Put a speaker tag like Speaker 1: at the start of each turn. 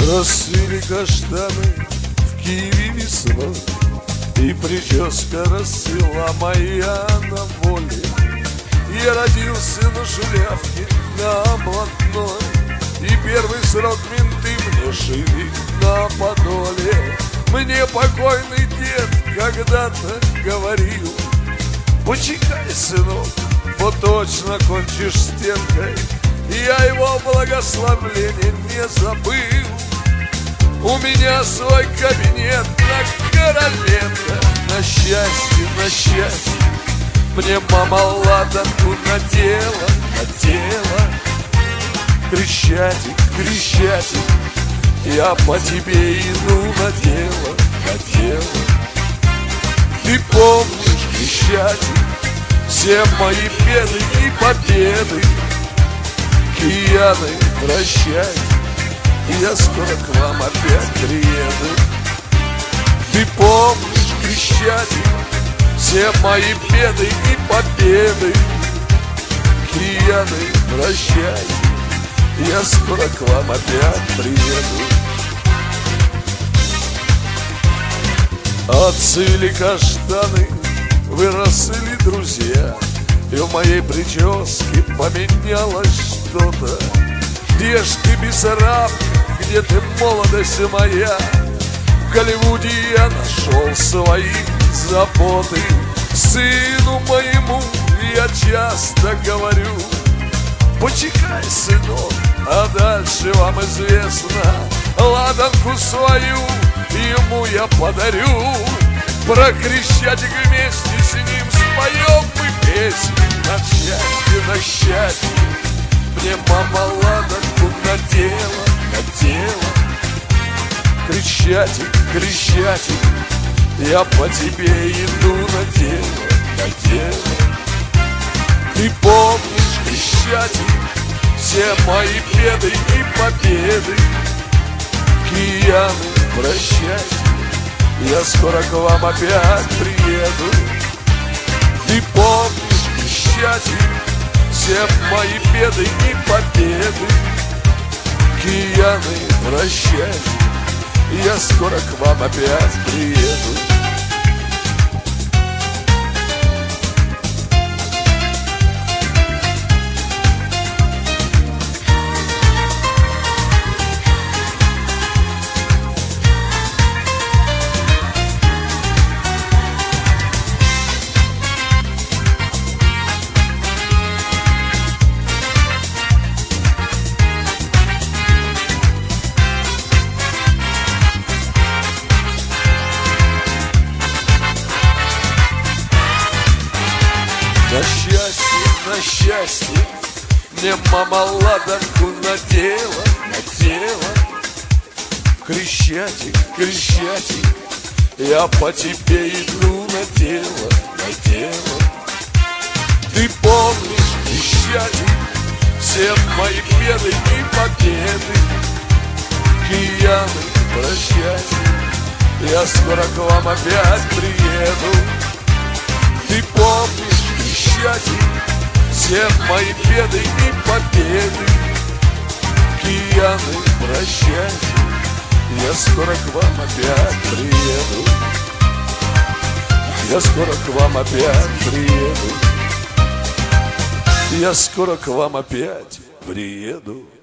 Speaker 1: Расцвели каштаны в Киеве весной, и прическа расцвела моя на воле. Я родился на шулявке, на блатной, и первый срок менты мне шили на подоле. Мне покойный дед когда-то говорил: почекай, сынок, вот точно кончишь стенкой. Я его благословление не забыл. У меня свой кабинет на Короленко. На счастье, мне мама ладанку надела. Крещатик, я по тебе иду надела. Ты помнишь, Крещатик, все мои беды и победы? Кияны, прощай, я скоро к вам опять приеду. Ты помнишь, Крещатик, все мои беды и победы? Кияны, прощай, я скоро к вам опять приеду. Отцвели каштаны, выросли друзья, и в моей прическе поменялось что-то. Где ж ты, Бессараб, где ты, молодость моя? В Голливуде я нашел свои заботы. Сыну моему я часто говорю: почекай, сынок, а дальше вам известно. Ладанку свою ему я подарю. Про Крещатик вместе с ним споем мы песню. На счастье, мне мама ладанку надела. Крещатик, я по тебе иду надела. Ты помнишь, Крещатик, все мои беды и победы? Кияны, прощай, я скоро к вам опять приеду. Ты помнишь, Крещатик, все мои беды и победы? Кияны, прощай, я скоро к вам опять приеду. На счастье, мне мама ладанку надела. Крещатик, я по тебе иду надела. Ты помнишь, Крещатик, все мои беды и победы? Кияны, прощай, я скоро к вам опять приеду. Ты помнишь, Крещатик, все мои беды и победы? Кияны, прощай, я скоро к вам опять приеду. Я скоро к вам опять приеду. Я скоро к вам опять приеду.